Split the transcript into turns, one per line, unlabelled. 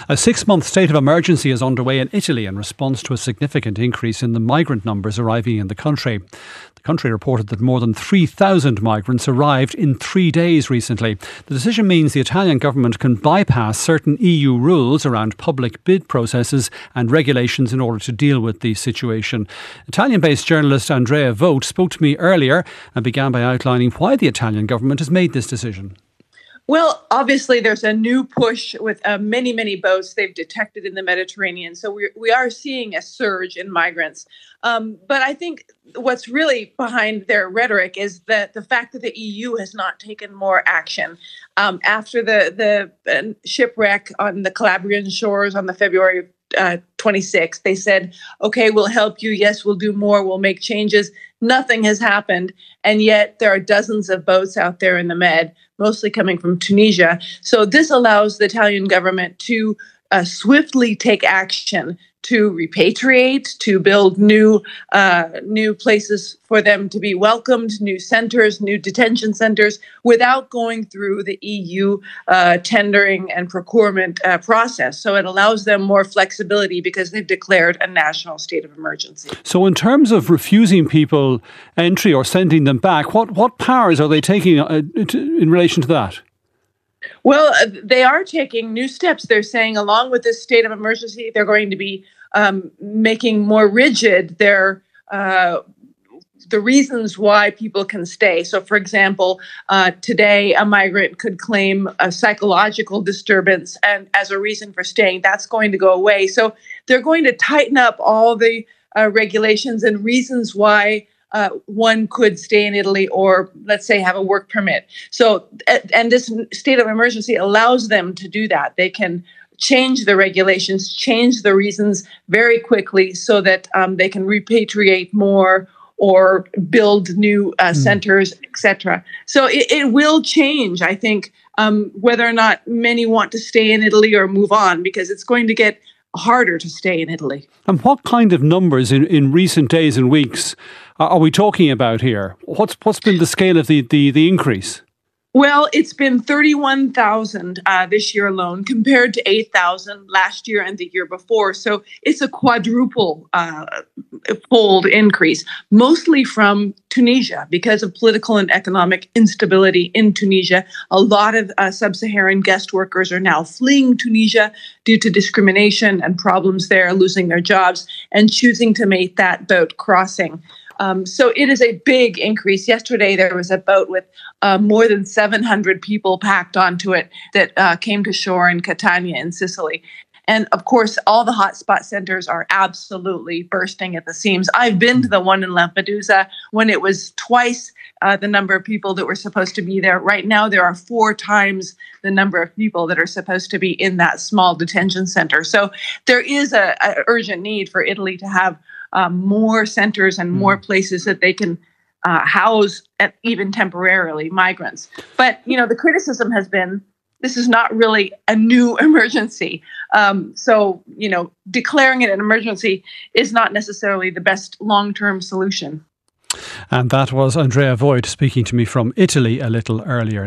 A 6-month state of emergency is underway in Italy in response to a significant increase in the migrant numbers arriving in the country. The country reported that more than 3,000 migrants arrived in 3 days recently. The decision means the Italian government can bypass certain EU rules around public bid processes and regulations in order to deal with the situation. Italian-based journalist Andrea Vogt spoke to me earlier and began by outlining why the Italian government has made this decision.
Well, obviously, there's a new push with many boats they've detected in the Mediterranean. So we are seeing a surge in migrants. But I think what's really behind their rhetoric is that the fact that the EU has not taken more action. After the shipwreck on the Calabrian shores on the February 26th, they said, okay, we'll help you. Yes, we'll do more. We'll make changes. Nothing has happened. And yet there are dozens of boats out there in the Med, mostly coming from Tunisia. So this allows the Italian government to swiftly take action to repatriate, to build new places for them to be welcomed, new centers, new detention centers, without going through the EU tendering and procurement process. So it allows them more flexibility because they've declared a national state of emergency.
So in terms of refusing people entry or sending them back, what powers are they taking in relation to that?
Well, they are taking new steps. They're saying along with this state of emergency, they're going to be making more rigid the reasons why people can stay. So, for example, today a migrant could claim a psychological disturbance and as a reason for staying. That's going to go away. So they're going to tighten up all the regulations and reasons why one could stay in Italy or, let's say, have a work permit. So, and this state of emergency allows them to do that. They can change the regulations, change the reasons very quickly so that they can repatriate more or build new centers, etc. So it will change, I think, whether or not many want to stay in Italy or move on, because it's going to get harder to stay in Italy.
And what kind of numbers in recent days and weeks are we talking about here? What's been the scale of the increase?
Well, it's been 31,000 this year alone compared to 8,000 last year and the year before. So it's a quadruple fold increase, mostly from Tunisia because of political and economic instability in Tunisia. A lot of sub-Saharan guest workers are now fleeing Tunisia due to discrimination and problems there, losing their jobs and choosing to make that boat crossing. So it is a big increase. Yesterday, there was a boat with more than 700 people packed onto it that came to shore in Catania in Sicily. And of course, all the hotspot centers are absolutely bursting at the seams. I've been to the one in Lampedusa when it was twice the number of people that were supposed to be there. Right now, there are 4 times the number of people that are supposed to be in that small detention center. So there is an urgent need for Italy to have more centers and more places that they can house, even temporarily, migrants. But, the criticism has been, this is not really a new emergency. So, declaring it an emergency is not necessarily the best long-term solution.
And that was Andrea Vogt speaking to me from Italy a little earlier.